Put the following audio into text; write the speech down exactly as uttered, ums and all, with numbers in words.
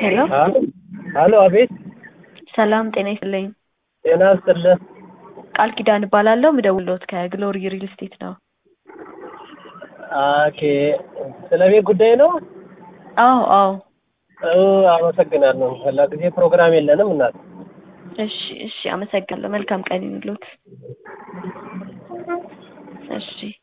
ሄሎ አሎ አቤት ሰላም ጤና ይስጥልኝ ጤና ይስጥልኝ ቃል ኪዳን እባላለሁ ምደውልዎት ከግሎሪ ሪል ስቴት ነው ኦኬ ስለዚህ ጉዳይ ነው አዎ አዎ ኦ አመሰግናለሁ ለጊዜ ፕሮግራም የለንም እናት እሺ እሺ አመሰግናለሁ መልካም ቀን ይሁንልዎት እሺ